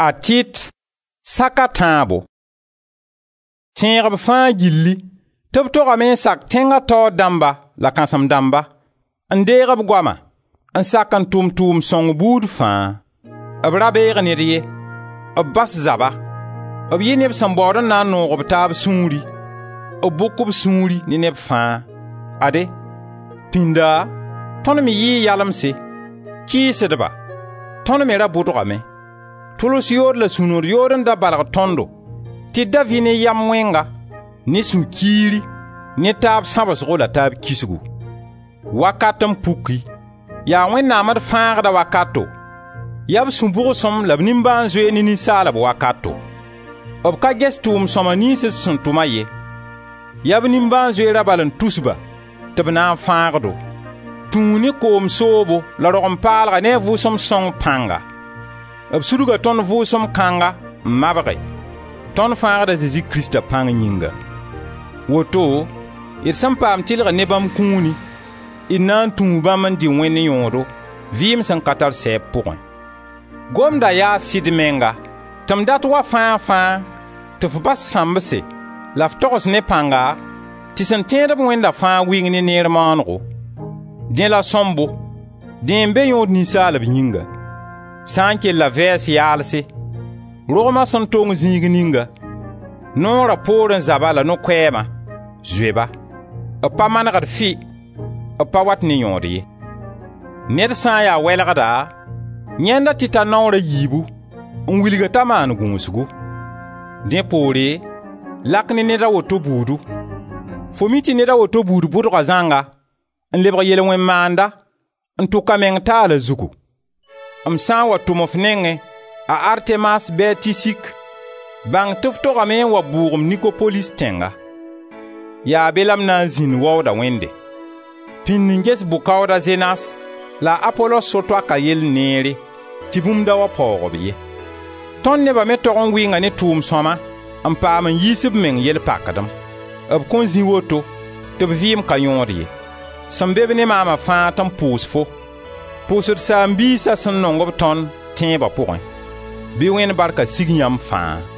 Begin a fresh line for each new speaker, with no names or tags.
Atit saka tãabo. Tẽegb fãa gilli tɩ b togame n sak tẽngã taoor dãmba la kãsem dãmba n deeg b goama n sak n tʋʋm sõng buud fãa. B ra beeg ned ye, b bas zaba, b yɩ neb sẽn baood n na n noog b taab sũuri, b bʋk b sũuri ne neb fãa. Ade, pĩnda, tõnd me yɩɩ yalemse, kɩɩsdba, tõnd me ra bʋdgame. Tʋls yood la sũnod yood n da balg tõndo, tɩ da vɩ ne yam wẽnga, ne sũ-kiiri, ne taab sãbsgo la taab kisgu. Wakat n puki, yaa Wẽnnaam d fãagda wakato, yaa b sũ-bʋgsem la b nimbãan-zoe ne ninsaalb wakato. B ka ges tʋʋm-sõma nins d sẽn tʋma ye, yaa b nimbãan-zoe ra bal n tusba tɩ b na n fãagdo. Tũu ne koom soobo la rog-n-paalga ne a vʋʋsem sõng pãnga. B sudga tõnd vʋʋsem kãnga n mabge, tõnd fãagda Zezi Krista pãng yĩnga. Woto, d sẽn paam tɩlg ne bãmb kũuni, d na n tũu bãmb n dɩ Wẽnd yõodo, vɩɩm sẽn ka tar sɛɛb pʋgẽ. Gomda yaa sɩd menga, tɩ m dat wa fãa tɩ f bas sãmbse la f togs ne pãnga tɩ sẽn tẽed b Wẽnda fãa wɩng ne neer maanego. Dẽ la sõmbo, dẽ n be yõod ninsaalb yĩnga. Sã n kell la vɛɛs yaalse, rogmã sẽn tong zĩig ninga, noorã poor n zaba la no-koɛɛmã, zoeba. B pa manegd fɩ, b pa wat ne yõod ye. Ned sã n yaa wɛlgda, yẽnda tɩ t'a naoorã yiibu n wilga t'a maan gũusgu. Dẽ poore, lak ne ned a woto buudu. Fo mi tɩ ned a woto buud bʋdga zãnga n lebg yel-wẽn-maanda n tʋka meng taala zugu. M sã n wa tʋm f nengẽ a Artemas bɩ a Tisik, bãng tɩ f togame n wa bʋʋgem Nikopolis tẽnga. Yaa be la m na n zĩnd waooda Wẽnde. Pĩnd n ges bʋ-kaooda Zenas la Apolos so-toaka yell neere tɩ bũmb da wa paoogb ye. Tõnd nebã me tog n wɩnga ne tʋʋm-sõma n paam n yiis b meng yel-pakdem. B kõn zĩ woto tɩ b vɩɩm ka yõod ye. Sẽn be b ne maamã fãa tɩ n pʋʋs fo, pʋʋsd saam-biisã sẽn nong b tõnd tẽebã pʋgẽ. Bɩ Wẽnd barka sig yãmb fãa.